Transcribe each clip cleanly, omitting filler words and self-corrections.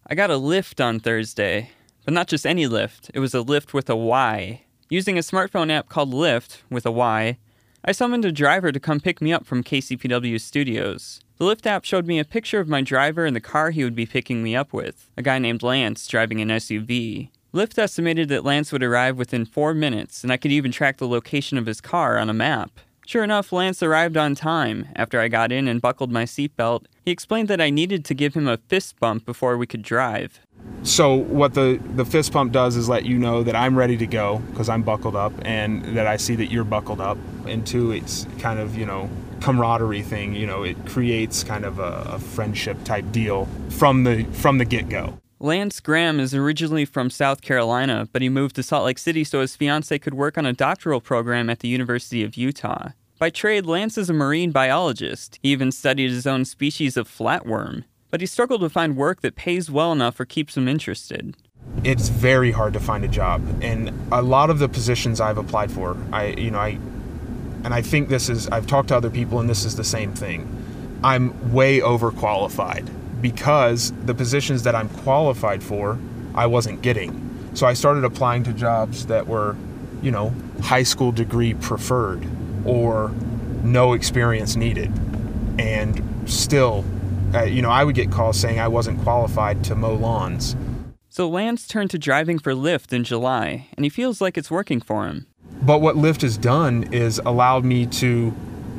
I got a Lyft on Thursday, but not just any Lyft. It was a Lyft with a Y. Using a smartphone app called Lyft, with a Y, I summoned a driver to come pick me up from KCPW studios. The Lyft app showed me a picture of my driver and the car he would be picking me up with, a guy named Lance driving an SUV. Lyft estimated that Lance would arrive within 4 minutes, and I could even track the location of his car on a map. Sure enough, Lance arrived on time. After I got in and buckled my seatbelt, he explained that I needed to give him a fist bump before we could drive. So what the fist pump does is let you know that I'm ready to go because I'm buckled up and that I see that you're buckled up. And two, it's kind of, camaraderie thing. It creates kind of a friendship type deal from the get-go. Lance Graham is originally from South Carolina, but he moved to Salt Lake City so his fiancée could work on a doctoral program at the University of Utah. By trade, Lance is a marine biologist. He even studied his own species of flatworm. But he struggled to find work that pays well enough or keeps him interested. It's very hard to find a job, and a lot of the positions I've applied for, I think I've talked to other people and this is the same thing. I'm way overqualified because the positions that I'm qualified for, I wasn't getting. So I started applying to jobs that were, high school degree preferred or no experience needed. And still, I would get calls saying I wasn't qualified to mow lawns. So Lance turned to driving for Lyft in July, and he feels like it's working for him. But what Lyft has done is allowed me to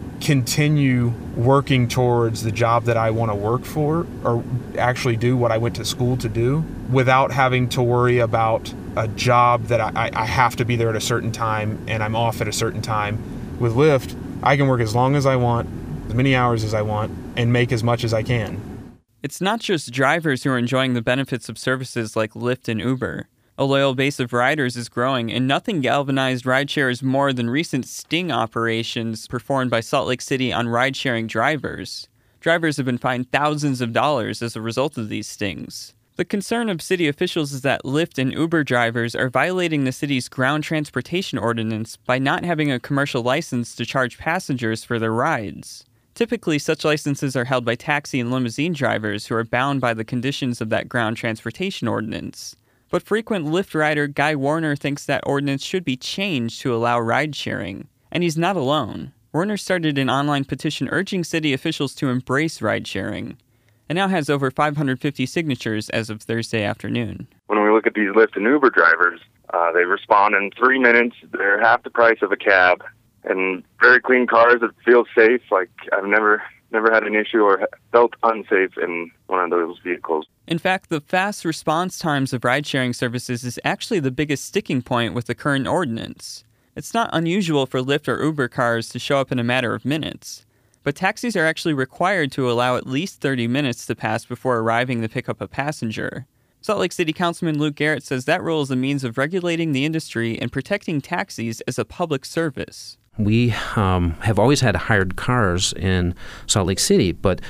continue working towards the job that I want to work for, or actually do what I went to school to do, without having to worry about a job that I have to be there at a certain time and I'm off at a certain time. With Lyft, I can work as long as I want, as many hours as I want, and make as much as I can. It's not just drivers who are enjoying the benefits of services like Lyft and Uber. A loyal base of riders is growing, and nothing galvanized rideshares more than recent sting operations performed by Salt Lake City on ride-sharing drivers. Drivers have been fined thousands of dollars as a result of these stings. The concern of city officials is that Lyft and Uber drivers are violating the city's ground transportation ordinance by not having a commercial license to charge passengers for their rides. Typically, such licenses are held by taxi and limousine drivers who are bound by the conditions of that ground transportation ordinance. But frequent Lyft rider Guy Warner thinks that ordinance should be changed to allow ride-sharing. And he's not alone. Warner started an online petition urging city officials to embrace ride-sharing, and now has over 550 signatures as of Thursday afternoon. When we look at these Lyft and Uber drivers, they respond in 3 minutes. They're half the price of a cab, and very clean cars that feel safe. Like, I've never had an issue or felt unsafe in one of those vehicles. In fact, the fast response times of ride-sharing services is actually the biggest sticking point with the current ordinance. It's not unusual for Lyft or Uber cars to show up in a matter of minutes, but taxis are actually required to allow at least 30 minutes to pass before arriving to pick up a passenger. Salt Lake City Councilman Luke Garrett says that rule is a means of regulating the industry and protecting taxis as a public service. We have always had hired cars in Salt Lake City, but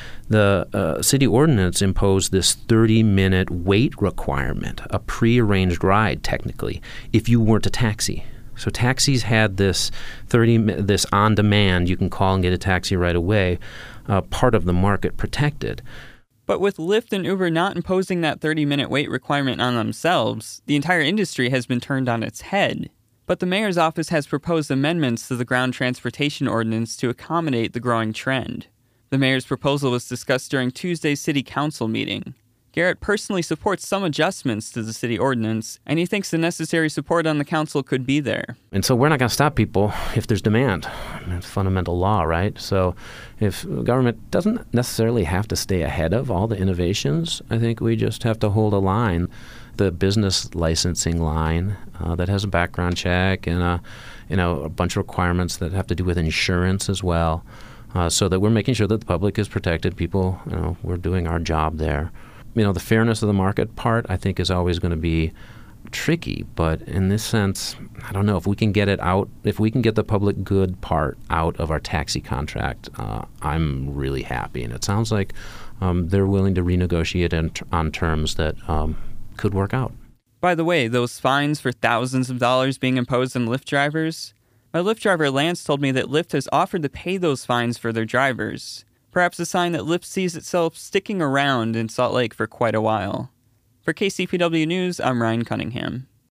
the city ordinance imposed this 30-minute wait requirement, a prearranged ride, technically, if you weren't a taxi. So taxis had this this on-demand, you can call and get a taxi right away, part of the market protected. But with Lyft and Uber not imposing that 30-minute wait requirement on themselves, the entire industry has been turned on its head. But the mayor's office has proposed amendments to the ground transportation ordinance to accommodate the growing trend. The mayor's proposal was discussed during Tuesday's city council meeting. Garrett personally supports some adjustments to the city ordinance, and he thinks the necessary support on the council could be there. And so we're not going to stop people if there's demand. It's fundamental law, right? So if government doesn't necessarily have to stay ahead of all the innovations, I think we just have to hold a line, the business licensing line that has a background check and a bunch of requirements that have to do with insurance as well, so that we're making sure that the public is protected. People, we're doing our job there. The fairness of the market part, I think, is always going to be tricky. But in this sense, I don't know if we can get it out. If we can get the public good part out of our taxi contract, I'm really happy. And it sounds like they're willing to renegotiate on terms that could work out. By the way, those fines for thousands of dollars being imposed on Lyft drivers, my Lyft driver Lance told me that Lyft has offered to pay those fines for their drivers. Perhaps a sign that Lyft sees itself sticking around in Salt Lake for quite a while. For KCPW News, I'm Ryan Cunningham.